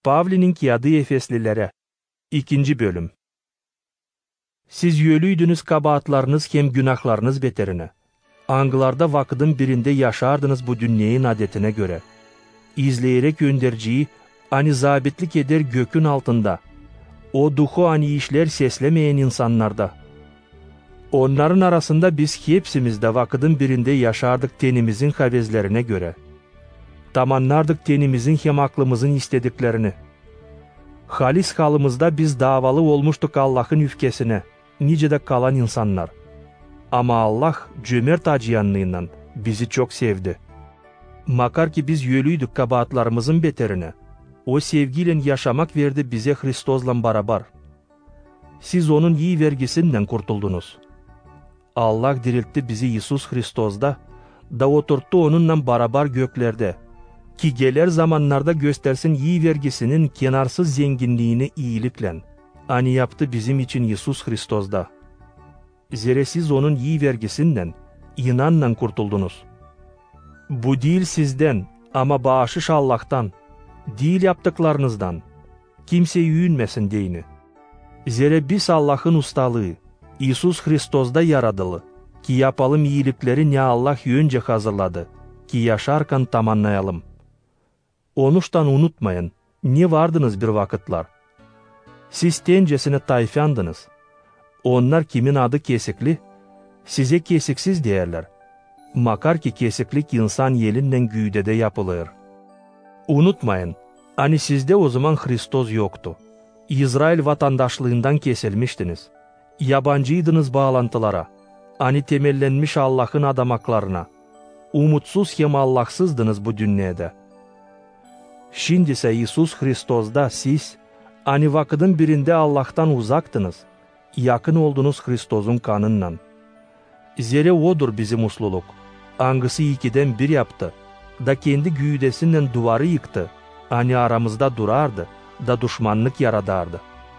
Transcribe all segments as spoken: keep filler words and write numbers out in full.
Pavli'nin kiadı Efeslilere. İkinci bölüm. Siz yölüydünüz kabahatlarınız hem günahlarınız beterine. Angılarda vakıdın birinde yaşardınız bu dünyenin adetine göre. İzleyerek gönderciyi ani zabitlik eder gökün altında. O duhu ani işler seslemeyen insanlarda. Onların arasında biz hepsimiz de vakıdın birinde yaşardık tenimizin havezlerine göre. Tamanlardık tenimizin hem aklımızın istediklerini. Halis halımızda biz davalı olmuştuk Allah'ın üfkesine, nice de kalan insanlar. Ama Allah cömert acıyanlığından bizi çok sevdi. Makar ki biz yölüydük kabahatlarımızın beterine, o sevgiyle yaşamak verdi bize Hristos'la beraber. Siz onun iyi vergisinden kurtuldunuz. Allah diriltti bizi Isus Hristos'da, da oturttu onunla beraber göklerde, ki gelir zamanlarda göstersin iyi vergisinin kenarsız zenginliğini iyilikle. Ani yaptı bizim için Isus Hristos'da. Zere siz onun iyi vergisinden, inanla kurtuldunuz. Bu değil sizden ama bağışış Allah'tan, değil yaptıklarınızdan. Kimse yüğünmesin deyini. Zere biz Allah'ın ustalığı, Isus Hristos'da yaradılı, ki yapalım iyilikleri ne Allah önce hazırladı, ki yaşarken tamamlayalım. Onuştan unutmayın, ne vardınız bir vakitler. Siz tencesine tayfandınız. Onlar kimin adı kesikli, size kesiksiz derler. Makar ki kesiklik insan yelinden güydede yapılır. Unutmayın, hani sizde o zaman Hristos yoktu. İsrail vatandaşlığından kesilmiştiniz. Yabancıydınız bağlantılara, hani temellenmiş Allah'ın adamaklarına. Umutsuz hem Allahsızdınız bu dünyada. Şimdi ise Isus Hristos'da siz, hani vakıdın birinde Allah'tan uzaktınız, yakın oldunuz Hristos'un kanınla. Zere odur bizim musluluk. Angısı ikiden bir yaptı, da kendi güydesinden duvarı yıktı, hani aramızda durardı, da düşmanlık yaradardı.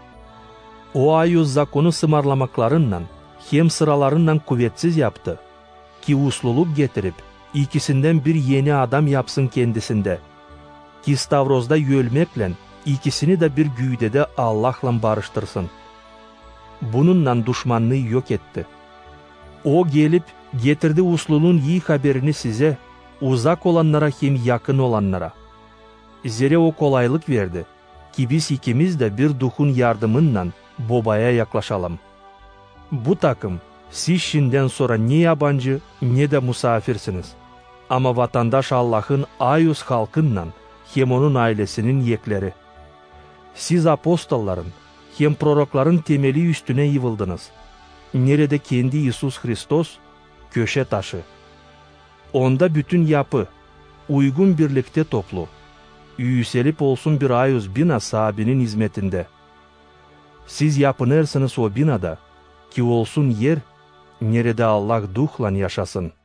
O ayuz zakonu sımarlamaklarından, hem sıralarından kuvvetsiz yaptı, ki usluluk getirip, ikisinden bir yeni adam yapsın kendisinde, ki Stavroz'da yölmekle, ikisini de bir güydede Allah'la barıştırsın. Bununla düşmanlığı yok etti. O gelip getirdi usluluğun iyi haberini size, uzak olanlara hem yakın olanlara. Zere o kolaylık verdi, ki biz ikimiz de bir duhun yardımıyla babaya yaklaşalım. Bu takım, siz şimdiden sonra ne yabancı ne de misafirsiniz. Ama vatandaş Allah'ın ayus halkından, hem onun ailesinin yekleri. Siz apostolların, hem prorokların temeli üstüne yıvıldınız. Nerede kendi Isus Hristos, köşe taşı. Onda bütün yapı, uygun birlikte toplu. Yüselip olsun bir ayuz bina sahibinin hizmetinde. Siz yapınırsınız o binada, ki olsun yer, nerede Allah duhla yaşasın.